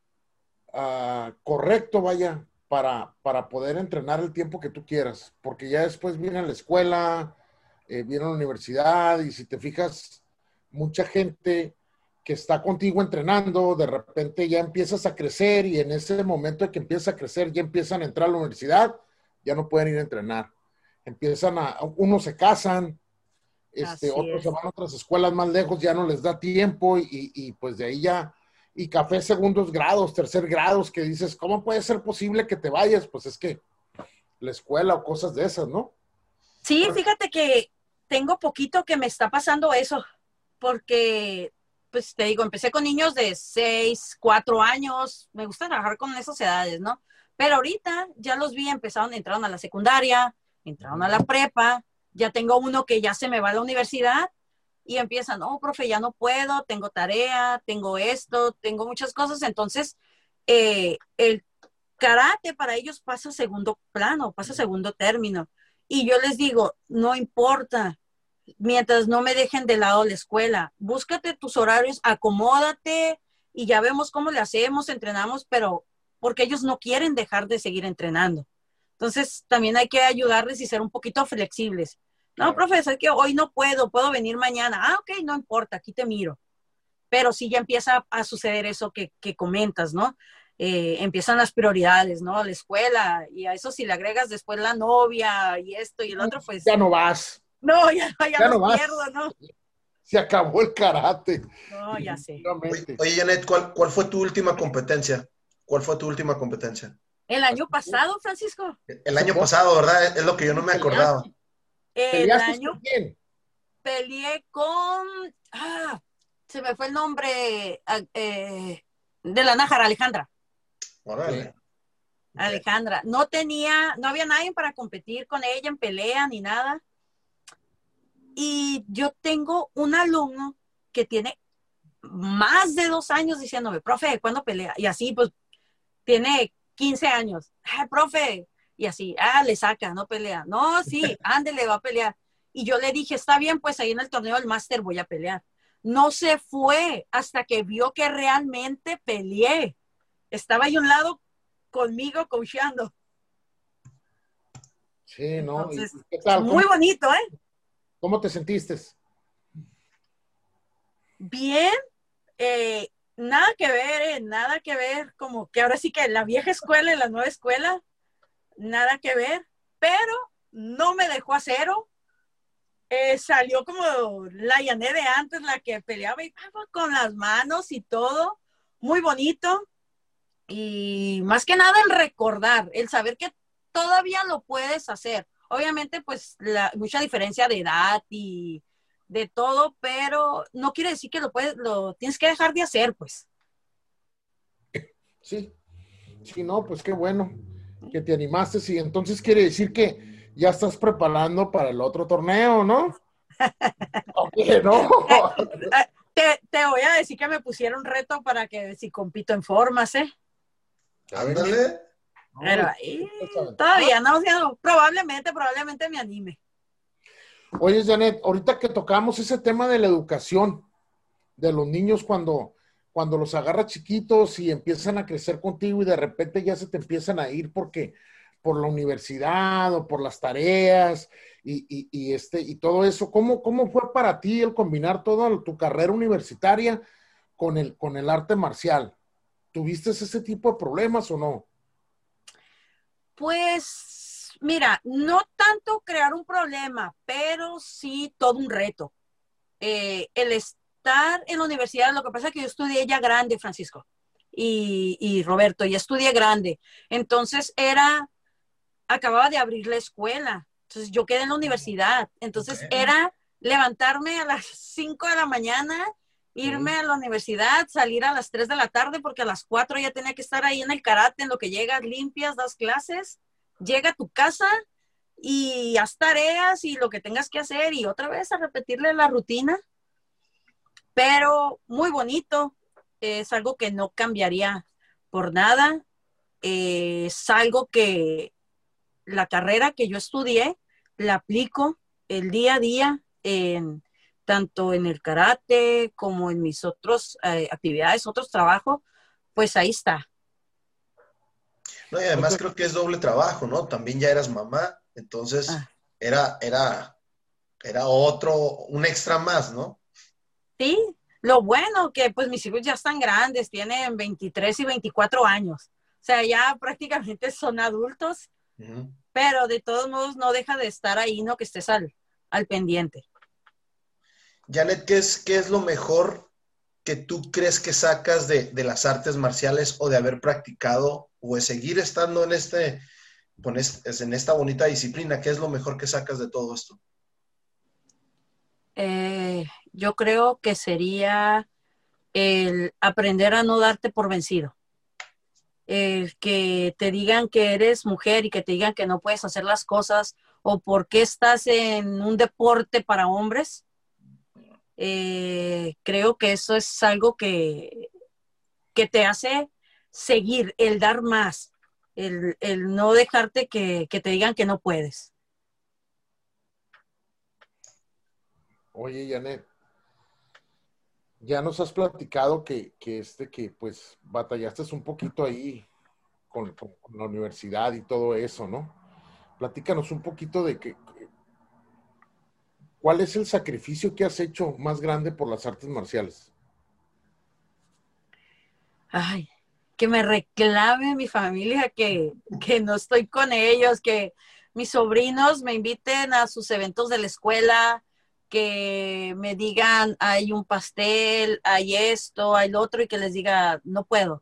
uh, correcto, vaya, para, para poder entrenar el tiempo que tú quieras, porque ya después viene la escuela, eh, viene la universidad, y si te fijas, mucha gente que está contigo entrenando, de repente ya empiezas a crecer, y en ese momento de que empiezas a crecer, ya empiezan a entrar a la universidad, ya no pueden ir a entrenar. Empiezan a, unos se casan, este, otros se van a otras escuelas más lejos, ya no les da tiempo, y, y pues de ahí ya, y café segundos grados, tercer grados, que dices, ¿cómo puede ser posible que te vayas? Pues es que la escuela o cosas de esas, ¿no? Sí, fíjate que tengo poquito que me está pasando eso, porque, pues te digo, empecé con niños de seis, cuatro años, me gusta trabajar con esas edades, ¿no? Pero ahorita ya los vi, empezaron, entraron a la secundaria, entraron a la prepa, ya tengo uno que ya se me va a la universidad y empiezan, no, profe, ya no puedo, tengo tarea, tengo esto, tengo muchas cosas. Entonces, eh, el karate para ellos pasa a segundo plano, pasa a segundo término. Y yo les digo, no importa, mientras no me dejen de lado la escuela, búscate tus horarios, acomódate y ya vemos cómo le hacemos, entrenamos, pero porque ellos no quieren dejar de seguir entrenando. Entonces, también hay que ayudarles y ser un poquito flexibles. No, profesor, es que hoy no puedo, puedo venir mañana. Ah, ok, no importa, aquí te miro. Pero sí ya empieza a suceder eso que, que comentas, ¿no? Eh, empiezan las prioridades, ¿no? La escuela, y a eso si le agregas después la novia y esto y el otro, pues... Ya no vas. No, ya, ya, ya los no vas. pierdo, ¿no? Se acabó el karate. No, ya sé. Oye, oye, Janet, ¿cuál, ¿cuál fue tu última competencia? ¿Cuál fue tu última competencia? El año pasado, Francisco. El año pasado, ¿verdad? Es lo que yo no me acordaba. El año quién? Peleé con... Ah, se me fue el nombre eh, de la Nájara, Alejandra. Órale. Alejandra. No tenía, no había nadie para competir con ella en pelea ni nada. Y yo tengo un alumno que tiene más de dos años diciéndome, profe, ¿cuándo pelea? Y así, pues, tiene quince años. Ah, profe. Y así, ah, le saca, no pelea. No, sí, ándele, va a pelear. Y yo le dije, está bien, pues ahí en el torneo del máster voy a pelear. No se fue hasta que vio que realmente peleé. Estaba ahí a un lado conmigo coacheando. Sí, ¿no? Entonces, ¿Y qué tal? muy ¿Cómo, bonito, ¿eh? ¿Cómo te sentiste? Bien, eh, nada que ver, eh, nada que ver, como que ahora sí que la vieja escuela y la nueva escuela, nada que ver, pero no me dejó a cero. Eh, salió como la Yané de antes, la que peleaba y con las manos y todo, muy bonito. Y más que nada el recordar, el saber que todavía lo puedes hacer. Obviamente, pues, la, mucha diferencia de edad y de todo, pero no quiere decir que lo puedes, lo tienes que dejar de hacer, pues. Sí, sí, no, pues qué bueno que te animaste. Sí, entonces quiere decir que ya estás preparando para el otro torneo, ¿no? Okay, no. Te, te voy a decir que me pusieron reto para que si compito en formas, ¿eh? Ándale. Pero ahí, todavía no, o sea, probablemente, probablemente me anime. Oye, Janet, ahorita que tocamos ese tema de la educación de los niños cuando, cuando los agarras chiquitos y empiezan a crecer contigo y de repente ya se te empiezan a ir porque por la universidad o por las tareas y, y, y este, y todo eso, ¿cómo, ¿cómo fue para ti el combinar toda tu carrera universitaria con el, con el arte marcial? ¿Tuviste ese tipo de problemas o no? Pues, mira, no tanto crear un problema, pero sí todo un reto. Eh, el estar en la universidad, lo que pasa es que yo estudié ya grande, Francisco, y, y Roberto, ya estudié grande. Entonces era, acababa de abrir la escuela, entonces yo quedé en la universidad. Entonces okay. Era levantarme a las cinco de la mañana, irme a la universidad, salir a las tres de la tarde, porque a las cuatro ya tenía que estar ahí en el karate, en lo que llegas, limpias, das clases, llega a tu casa y haz tareas y lo que tengas que hacer y otra vez a repetirle la rutina. Pero muy bonito, es algo que no cambiaría por nada, es algo que la carrera que yo estudié, la aplico el día a día, en, tanto en el karate como en mis otras eh, actividades, otros trabajos, pues ahí está. No, y además creo que es doble trabajo, ¿no? También ya eras mamá, entonces Ah, era, era, era otro, un extra más, ¿no? sí, lo bueno que pues mis hijos ya están grandes, tienen veintitrés y veinticuatro años. O sea, ya prácticamente son adultos, Ujú. pero de todos modos no deja de estar ahí, ¿no? Que estés al, al pendiente. Janet, ¿qué es, qué es lo mejor que tú crees que sacas de, de las artes marciales o de haber practicado o de seguir estando en, este, con este, en esta bonita disciplina? ¿Qué es lo mejor que sacas de todo esto? Eh, yo creo que sería el aprender a no darte por vencido. El que te digan que eres mujer y que te digan que no puedes hacer las cosas o por qué estás en un deporte para hombres. Eh, creo que eso es algo que, que te hace seguir, el dar más, el, el no dejarte que, que te digan que no puedes. Oye, Janet, ya nos has platicado que, que, este, que pues batallaste un poquito ahí con, con, con la universidad y todo eso, ¿no? Platícanos un poquito de que, ¿cuál es el sacrificio que has hecho más grande por las artes marciales? Ay, que me reclame mi familia que, que no estoy con ellos, que mis sobrinos me inviten a sus eventos de la escuela, que me digan, hay un pastel, hay esto, hay lo otro, y que les diga, no puedo.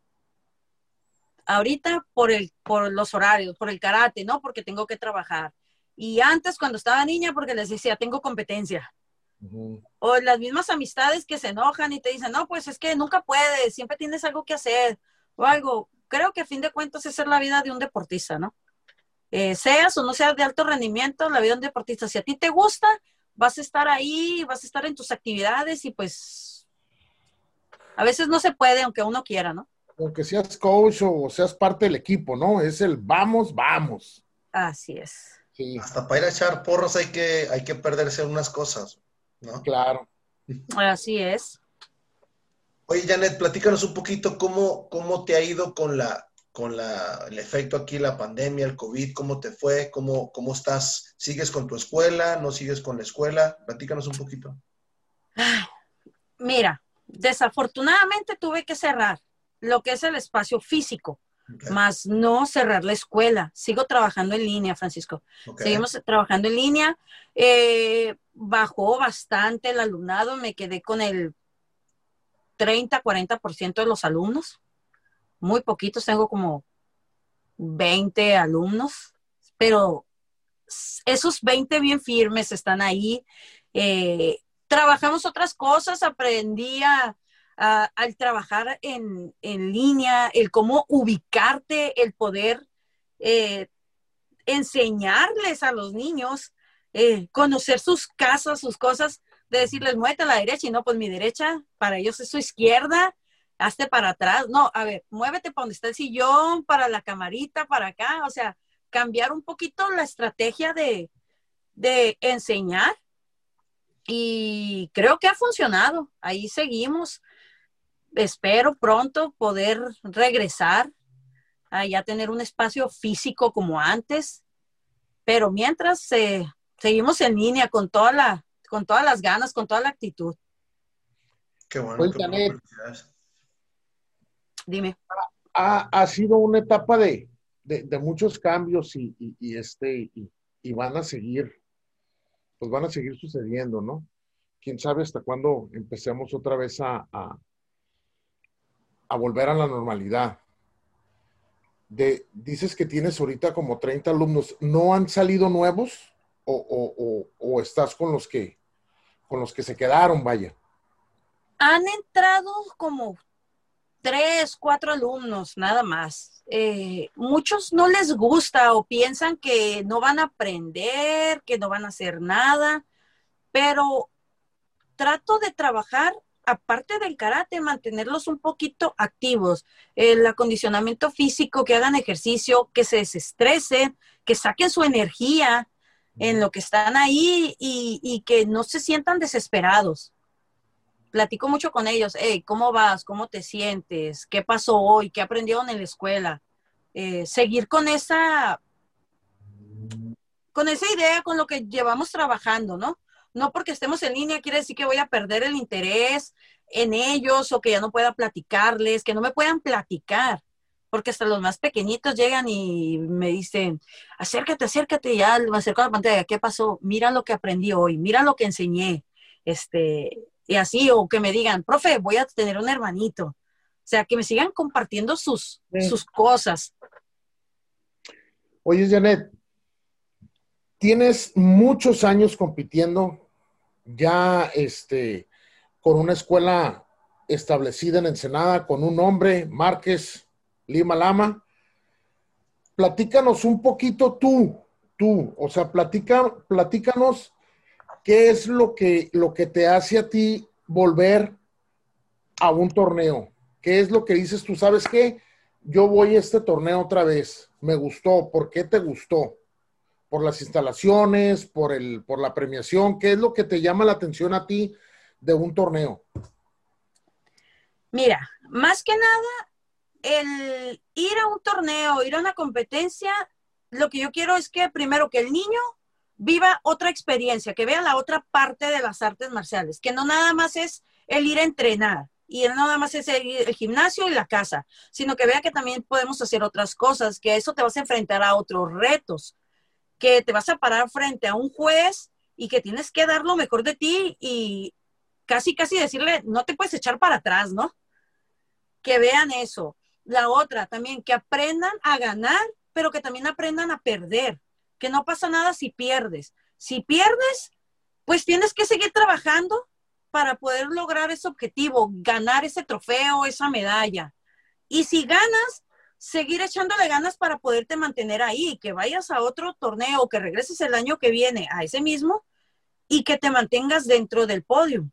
Ahorita por, el, por los horarios, por el karate, ¿no? Porque tengo que trabajar. Y antes, cuando estaba niña, porque les decía, tengo competencia. Uh-huh. O las mismas amistades que se enojan y te dicen, no, pues es que nunca puedes, siempre tienes algo que hacer o algo. Creo que a fin de cuentas esa es la vida de un deportista, ¿no? Eh, seas o no seas de alto rendimiento, la vida de un deportista, si a ti te gusta, vas a estar ahí, vas a estar en tus actividades y pues a veces no se puede aunque uno quiera, ¿no? Aunque seas coach o seas parte del equipo, ¿no? Es el vamos, vamos. Así es. Sí. Hasta para ir a echar porros hay que, hay que perderse unas cosas, ¿no? Claro. Así es. Oye, Janet, platícanos un poquito cómo, cómo te ha ido con la, con la, el efecto aquí, la pandemia, el COVID, cómo te fue, cómo, cómo estás, ¿sigues con tu escuela, no sigues con la escuela? Platícanos un poquito. Mira, desafortunadamente tuve que cerrar lo que es el espacio físico, okay, más no cerrar la escuela. Sigo trabajando en línea, Francisco. Okay. Seguimos trabajando en línea. Eh, bajó bastante el alumnado, me quedé con el treinta, cuarenta por ciento de los alumnos. Muy poquitos, tengo como veinte alumnos, pero esos veinte bien firmes están ahí. Eh, trabajamos otras cosas, aprendí a, a, al trabajar en, en línea, el cómo ubicarte, el poder eh, enseñarles a los niños, eh, conocer sus casas, sus cosas, de decirles, muévete a la derecha, y no, pues mi derecha, para ellos es su izquierda, hazte para atrás, no, a ver, muévete para donde está el sillón, para la camarita, para acá, o sea, cambiar un poquito la estrategia de, de enseñar, y creo que ha funcionado, ahí seguimos. Espero pronto poder regresar a ya tener un espacio físico como antes, pero mientras eh, seguimos en línea con toda la, con todas las ganas, con toda la actitud. Qué bueno. Qué bueno. Dime. Ha, ha sido una etapa de, de, de muchos cambios y, y, y este y, y van a seguir, pues van a seguir sucediendo, ¿no? Quién sabe hasta cuándo empecemos otra vez a, a, a volver a la normalidad. De, dices que tienes ahorita como treinta alumnos. ¿No han salido nuevos o, o, o, o estás con los que con los que se quedaron, vaya? Han entrado como tres, cuatro alumnos, nada más. Eh, muchos no les gusta o piensan que no van a aprender, que no van a hacer nada, pero trato de trabajar, aparte del karate, mantenerlos un poquito activos, el acondicionamiento físico, que hagan ejercicio, que se desestresen, que saquen su energía, en lo que están ahí y, y que no se sientan desesperados. Platico mucho con ellos. Hey, ¿cómo vas? ¿Cómo te sientes? ¿Qué pasó hoy? ¿Qué aprendieron en la escuela? Eh, seguir con esa, con esa idea, con lo que llevamos trabajando, ¿no? No porque estemos en línea quiere decir que voy a perder el interés en ellos o que ya no pueda platicarles, que no me puedan platicar. Porque hasta los más pequeñitos llegan y me dicen, acércate, acércate, y ya me acerco a la pantalla, ¿qué pasó? Mira lo que aprendí hoy, mira lo que enseñé, este, y así, o que me digan, profe, voy a tener un hermanito. O sea, que me sigan compartiendo sus, sí. sus cosas. Oye, Janet, tienes muchos años compitiendo, ya este, con una escuela establecida en Ensenada, con un nombre, Márquez Lima Lama. Platícanos un poquito tú, tú, o sea, platica, platícanos qué es lo que, lo que te hace a ti volver a un torneo. ¿Qué es lo que dices tú? ¿Sabes qué? Yo voy a este torneo otra vez. Me gustó. ¿Por qué te gustó? ¿Por las instalaciones? ¿Por el, por la premiación? ¿Qué es lo que te llama la atención a ti de un torneo? Mira, más que nada, el ir a un torneo, ir a una competencia, lo que yo quiero es que primero que el niño viva otra experiencia, que vea la otra parte de las artes marciales, que no nada más es el ir a entrenar y no nada más es el, el gimnasio y la casa, sino que vea que también podemos hacer otras cosas, que eso te vas a enfrentar a otros retos, que te vas a parar frente a un juez y que tienes que dar lo mejor de ti y casi, casi decirle, no te puedes echar para atrás, ¿no? Que vean eso. La otra también, que aprendan a ganar, pero que también aprendan a perder, que no pasa nada si pierdes. Si pierdes, pues tienes que seguir trabajando para poder lograr ese objetivo, ganar ese trofeo, esa medalla. Y si ganas, seguir echándole ganas para poderte mantener ahí, que vayas a otro torneo, que regreses el año que viene a ese mismo y que te mantengas dentro del podio.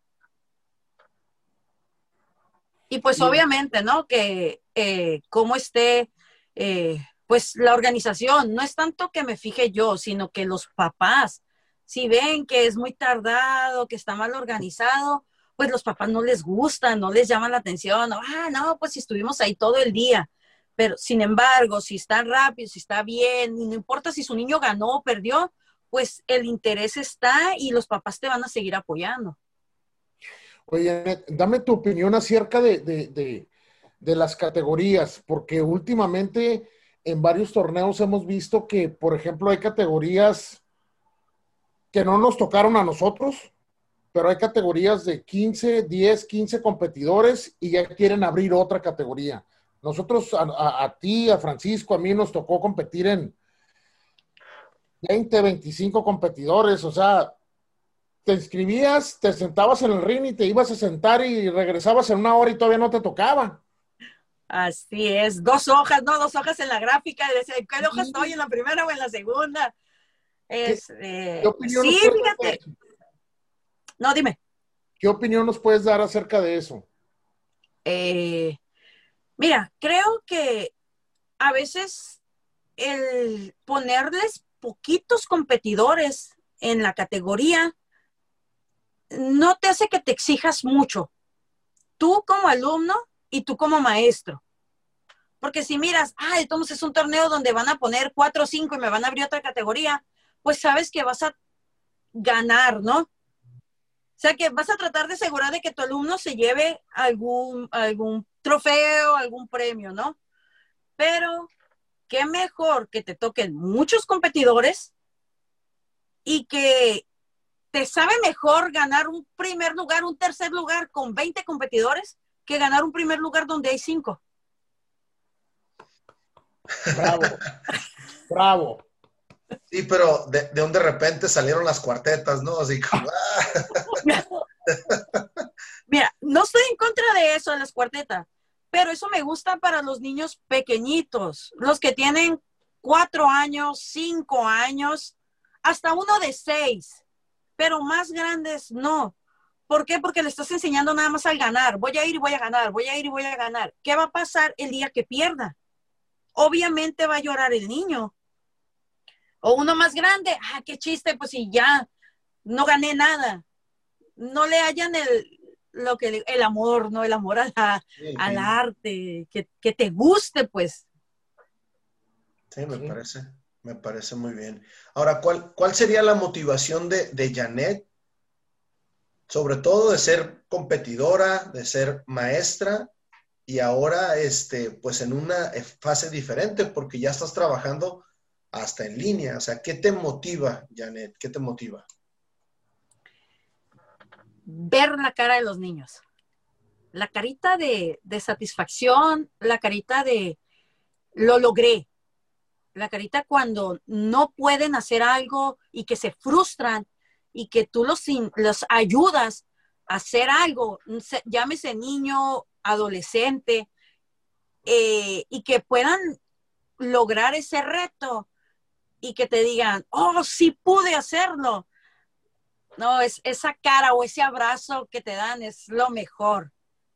Y pues sí. Obviamente, ¿no? Que eh, cómo esté, eh, pues la organización, no es tanto que me fije yo, sino que los papás, si ven que es muy tardado, que está mal organizado, pues los papás no les gusta, no les llama la atención, no, ah, no, pues si estuvimos ahí todo el día. Pero sin embargo, si está rápido, si está bien, y no importa si su niño ganó o perdió, pues el interés está y los papás te van a seguir apoyando. Oye, dame tu opinión acerca de, de, de, de las categorías, porque últimamente en varios torneos hemos visto que, por ejemplo, hay categorías que no nos tocaron a nosotros, pero hay categorías de quince, diez, quince competidores y ya quieren abrir otra categoría. Nosotros, a, a, a ti, a Francisco, a mí nos tocó competir en veinte, veinticinco competidores, o sea, te inscribías, te sentabas en el ring y te ibas a sentar y regresabas en una hora y todavía no te tocaba. Así es, dos hojas, no, dos hojas en la gráfica, ¿en qué hoja estoy? ¿En la primera o en la segunda? Es, ¿Qué, eh, ¿qué opinión sí, nos fíjate. No, dime. ¿Qué opinión nos puedes dar acerca de eso? Eh, mira, creo que a veces el ponerles poquitos competidores en la categoría no te hace que te exijas mucho, tú como alumno y tú como maestro. Porque si miras, ah, entonces es un torneo donde van a poner cuatro o cinco y me van a abrir otra categoría, pues sabes que vas a ganar, ¿no? O sea, que vas a tratar de asegurar de que tu alumno se lleve algún, algún trofeo, algún premio, ¿no? Pero qué mejor que te toquen muchos competidores y que te sabe mejor ganar un primer lugar, un tercer lugar con veinte competidores que ganar un primer lugar donde hay cinco. Bravo, bravo. Sí, pero de, de un de repente salieron las cuartetas, ¿no? Así como... Mira, no estoy en contra de eso, de las cuartetas, pero eso me gusta para los niños pequeñitos, los que tienen cuatro años, cinco años, hasta uno de seis. Pero más grandes no. ¿Por qué? Porque le estás enseñando nada más al ganar. Voy a ir y voy a ganar, voy a ir y voy a ganar. ¿Qué va a pasar el día que pierda? Obviamente va a llorar el niño. O uno más grande, ah, qué chiste, pues si ya no gané nada. No le hallan el, lo que, el amor, ¿no? El amor a la, Sí, al sí. arte, que, que te guste, pues. Sí, me Sí. parece, me parece muy bien. Ahora, ¿cuál, cuál sería la motivación de, de Janet? Sobre todo de ser competidora, de ser maestra y ahora, este, pues en una fase diferente porque ya estás trabajando hasta en línea. O sea, ¿qué te motiva, Janet? ¿Qué te motiva? Ver la cara de los niños. La carita de, de satisfacción, la carita de lo logré. La carita cuando no pueden hacer algo y que se frustran y que tú los, los ayudas a hacer algo, llámese niño, adolescente, eh, y que puedan lograr ese reto y que te digan, oh, sí pude hacerlo. No, es esa cara o ese abrazo que te dan es lo mejor.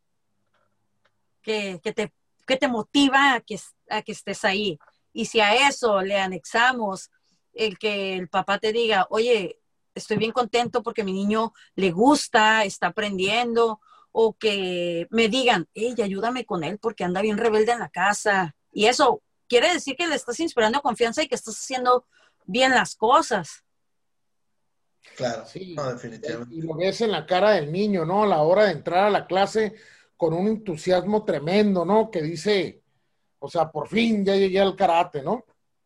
Que, que, te, que te motiva a que, a que estés ahí. Y si a eso le anexamos el que el papá te diga, oye, estoy bien contento porque mi niño le gusta, está aprendiendo, o que me digan, hey, ayúdame con él porque anda bien rebelde en la casa. Y eso quiere decir que le estás inspirando confianza y que estás haciendo bien las cosas. Claro, Sí, no, definitivamente. y lo ves en la cara del niño, ¿no? A la hora de entrar a la clase con un entusiasmo tremendo, ¿no? Que dice, o sea, por fin ya llegué al karate, ¿no?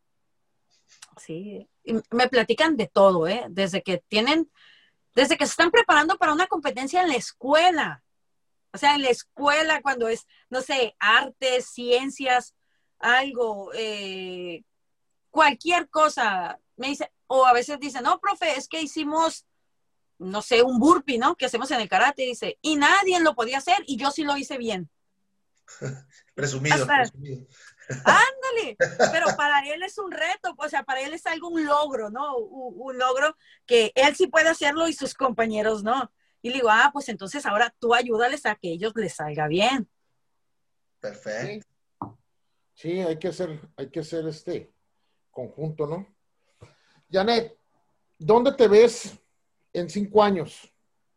Sí, y me platican de todo, ¿eh? Desde que tienen, desde que se están preparando para una competencia en la escuela. O sea, en la escuela cuando es, no sé, artes, ciencias, algo, eh, cualquier cosa. Me dice, o a veces dicen, no, profe, es que hicimos, no sé, un burpee, ¿no? Que hacemos en el karate, dice, y nadie lo podía hacer y yo sí lo hice bien. Presumido, Hasta, presumido. ándale, pero para él es un reto, o sea, para él es algo, un logro, ¿no? Un, un logro que él sí puede hacerlo y sus compañeros no. Y le digo, ah, pues entonces ahora tú ayúdales a que ellos les salga bien. Perfecto. Sí, sí, hay que hacer, hay que hacer este conjunto, ¿no? Janet, ¿dónde te ves en cinco años?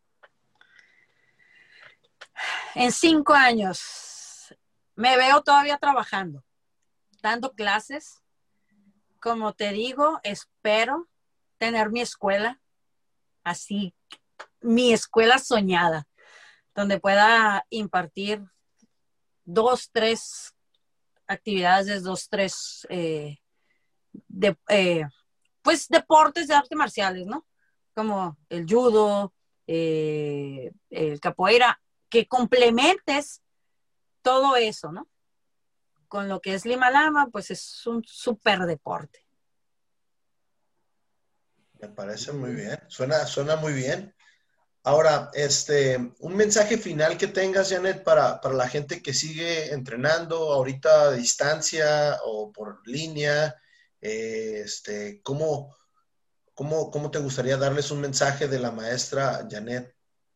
En cinco años me veo todavía trabajando, dando clases. Como te digo, espero tener mi escuela, así, mi escuela soñada, donde pueda impartir dos, tres actividades, dos, tres, eh, de, eh, pues deportes de artes marciales, ¿no? Como el judo, eh, el capoeira, que complementes todo eso, ¿no? Con lo que es Lima Lama, pues es un súper deporte. Me parece muy bien. Suena, suena muy bien. Ahora, este, un mensaje final que tengas, Janet, para, para la gente que sigue entrenando ahorita a distancia o por línea. Eh, este, ¿cómo, cómo, ¿Cómo te gustaría darles un mensaje de la maestra Janet?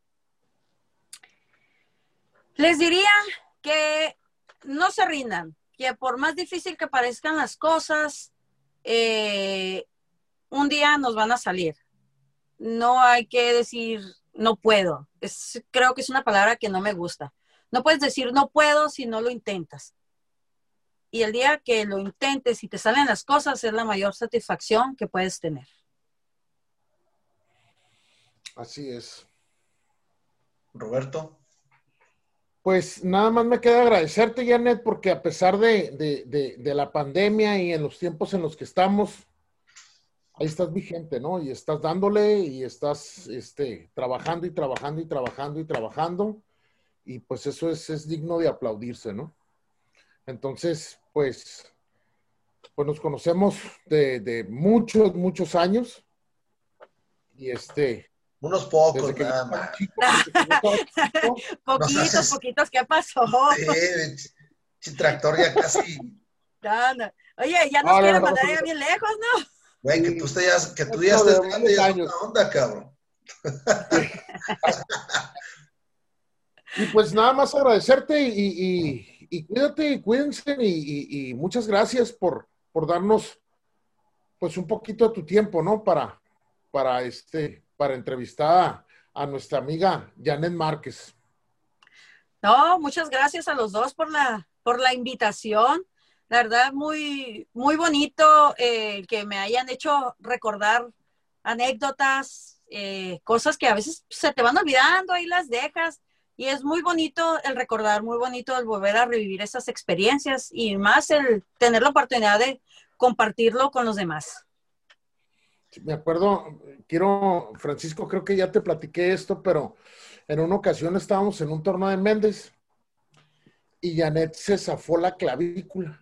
Les diría que no se rindan, que por más difícil que parezcan las cosas, eh, un día nos van a salir. No hay que decir no puedo. Es, creo que es una palabra que no me gusta. No puedes decir no puedo si no lo intentas. Y el día que lo intentes y te salen las cosas es la mayor satisfacción que puedes tener. Así es. Roberto. Pues nada más me queda agradecerte, Janet, porque a pesar de, de, de, de la pandemia y en los tiempos en los que estamos, ahí estás vigente, ¿no? Y estás dándole y estás este, trabajando y trabajando y trabajando y trabajando. Y pues eso es, es digno de aplaudirse, ¿no? Entonces, pues, pues nos conocemos de, de muchos, muchos años. Y este... Unos pocos, que nada más. Chico, chico, poquitos, no seas... poquitos, ¿qué pasó? Sí, el tractor ya casi. No, no. Oye, ya nos no, quieren no, mandar no, ya bien lejos, ¿no? Güey, que tú, ya, que tú ya estés grande ya es otra onda, cabrón. Y pues nada más agradecerte y, y, y cuídate y cuídense y, y, y muchas gracias por, por darnos pues un poquito de tu tiempo, ¿no? Para, para, este, para entrevistar a, a nuestra amiga Janet Márquez. No, muchas gracias a los dos por la, por la invitación. La verdad, muy, muy bonito eh, que me hayan hecho recordar anécdotas, eh, cosas que a veces se te van olvidando, ahí las dejas. Y es muy bonito el recordar, muy bonito el volver a revivir esas experiencias y más el tener la oportunidad de compartirlo con los demás. Me acuerdo, quiero, Francisco, creo que ya te platiqué esto, pero en una ocasión estábamos en un torneo de Méndez y Janet se zafó la clavícula.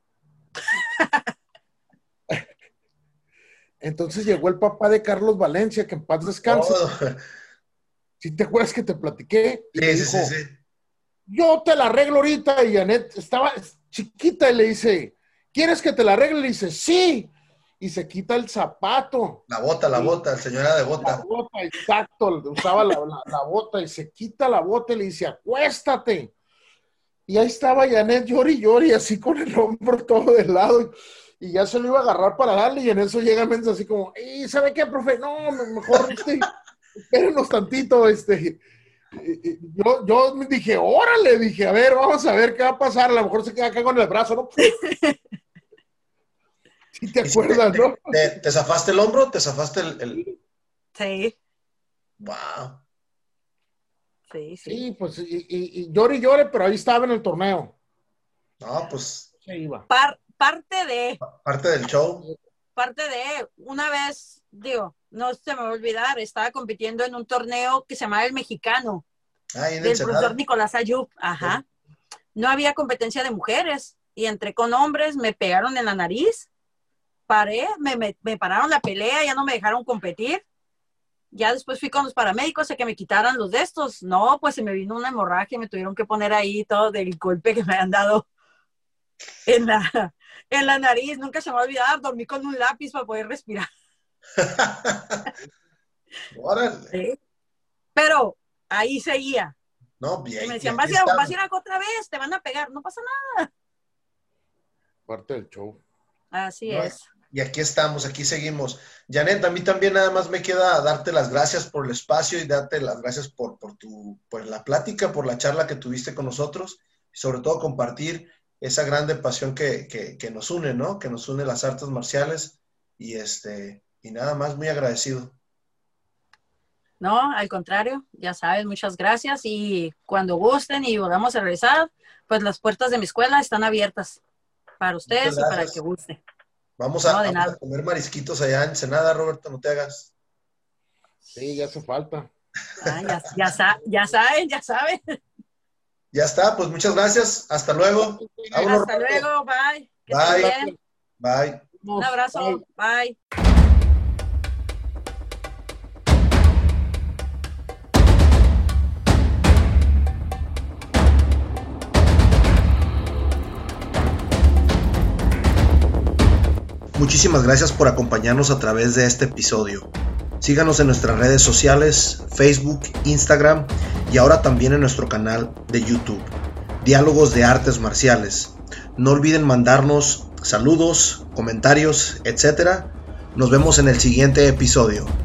Entonces llegó el papá de Carlos Valencia, que en paz descanse. Oh. ¿Sí te acuerdas que te platiqué? Y sí, dijo, sí, sí, sí. Yo te la arreglo ahorita. Y Janet estaba chiquita y le dice, ¿quieres que te la arregle? Y le dice, sí. Y se quita el zapato. La bota, la y, bota, el señor era de bota. La bota, exacto. Usaba la, la, la bota y se quita la bota y le dice, acuéstate. Y ahí estaba Janet, llori, llori, así con el hombro todo de lado. Y ya se lo iba a agarrar para darle. Y en eso llega Méndez así como, ¿y sabe qué, profe? No, mejor este... espérenos tantito, este, yo, yo dije, órale, dije, a ver, vamos a ver qué va a pasar, a lo mejor se queda acá con el brazo, ¿no? ¿Sí te acuerdas, te, no? Te, te zafaste el hombro? ¿Te zafaste el...? el... Sí. Wow. Sí, sí. Sí, pues, y, y, y llore y llore, pero ahí estaba en el torneo. No, pues... Se iba. Par, parte de... Parte del show. Parte de, una vez, digo, no se me va a olvidar, estaba compitiendo en un torneo que se llamaba El Mexicano, ah, del Ensenada. Profesor Nicolás Ayub, ajá. Sí. No había competencia de mujeres, y entré con hombres, me pegaron en la nariz, paré, me, me, me pararon la pelea, ya no me dejaron competir, ya después fui con los paramédicos a que me quitaran los de estos, no, pues se me vino una hemorragia, me tuvieron que poner ahí todo del golpe que me habían dado en la... en la nariz, nunca se me va a olvidar, dormí con un lápiz para poder respirar. Sí. Pero ahí seguía. No, bien. Y me decían, vas a, ir, vas a ir otra vez, te van a pegar, no pasa nada. Parte del show. Así no, es. Y aquí estamos, aquí seguimos. Janet, a mí también nada más me queda darte las gracias por el espacio y darte las gracias por, por, tu, por la plática, por la charla que tuviste con nosotros y sobre todo compartir esa grande pasión que, que, que nos une, ¿no? Que nos une las artes marciales y este y nada más, muy agradecido. No, al contrario, ya sabes, muchas gracias y cuando gusten y volvamos a regresar, pues las puertas de mi escuela están abiertas para ustedes y para el que guste. Vamos, a, no, vamos a comer marisquitos allá en Ensenada, Roberto, no te hagas. Sí, ya hace falta. Ah, ya, ya, ya saben, ya saben. Ya está, pues muchas gracias. Hasta luego. Vámonos, Hasta Roberto. Luego, bye. Que bye. Bien. Bye. Un abrazo, bye. bye. Muchísimas gracias por acompañarnos a través de este episodio. Síganos en nuestras redes sociales, Facebook, Instagram y ahora también en nuestro canal de YouTube. Diálogos de Artes Marciales. No olviden mandarnos saludos, comentarios, etcétera. Nos vemos en el siguiente episodio.